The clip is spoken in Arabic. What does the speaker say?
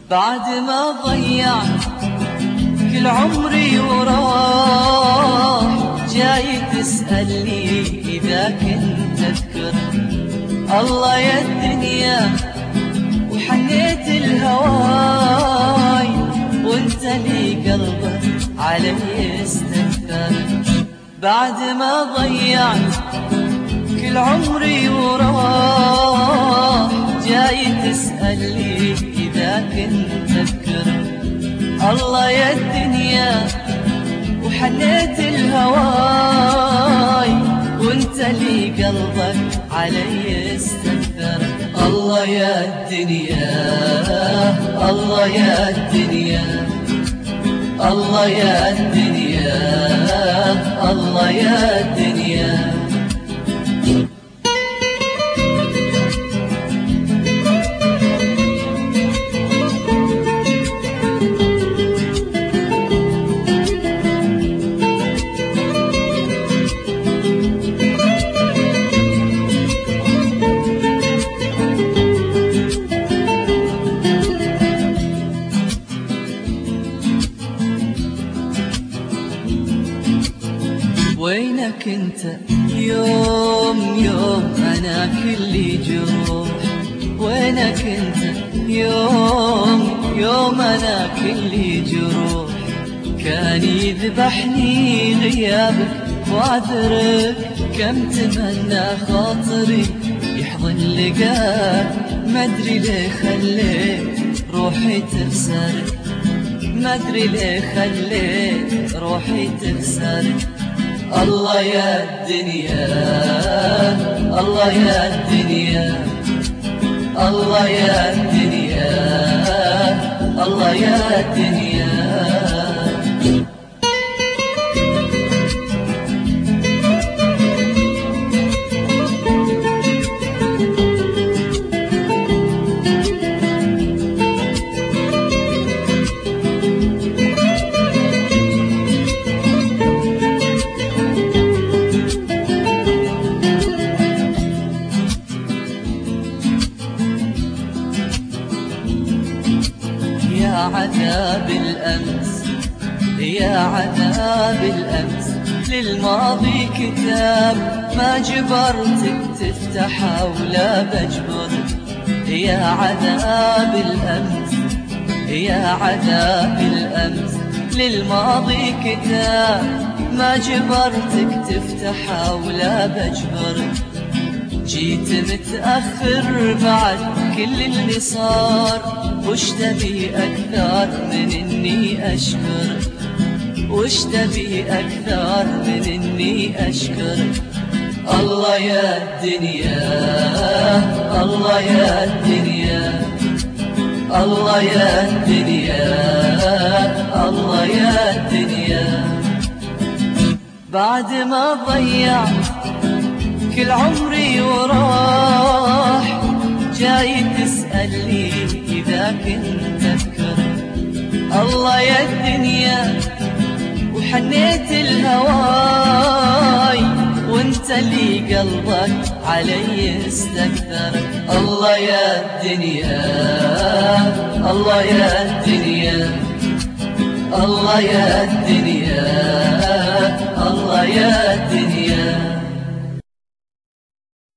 بعد ما ضيعت كل عمري وراح جاي تسألني إذا كنت أذكر الله يا الدنيا وحنيت الهواي وانت لي قلبك علي استكثر. بعد ما ضيعت كل عمري وراح جاي تسألني إذا كنت أذكر الله يا الدنيا وحنيت الهواي وانت لي قلبك علي استكثر. الله يا الدنيا الله يا الدنيا الله يا الدنيا الله يا الدنيا. وينك انت يوم يوم انا كلي جروح؟ وينك انت يوم يوم انا كلي جروح؟ كان يذبحني غيابك واثرك كم تمنى خاطري يحضن لقاك ما ادري ليه خليت روحي تخسرك ما ادري ليه خليت روحي تخسرك. الله يا الدنيا الله يا الدنيا الله يا الدنيا الله يا الدنيا. يا عذاب الأمس يا عذاب الأمس للماضي كتاب ما جبرتك تفتحه ولا بجبرك. يا عذاب الأمس يا عذاب الأمس للماضي كتاب ما جبرتك تفتحه ولا بجبرك. جيت متأخر بعد كل اللي صار وش تبي أكثر من إني أشكرك؟ وش تبي أكثر من إني أشكرك؟ الله يا الدنيا الله يا الدنيا الله يا الدنيا الله يا الدنيا. بعد ما ضيعت كل عمري وراح جاي تسألني إذا كنت أذكر الله يا الدنيا وحنيت الهواي وانت لي قلبك علي استكثر. الله يا الدنيا الله يا الدنيا الله يا الدنيا الله يا الدنيا.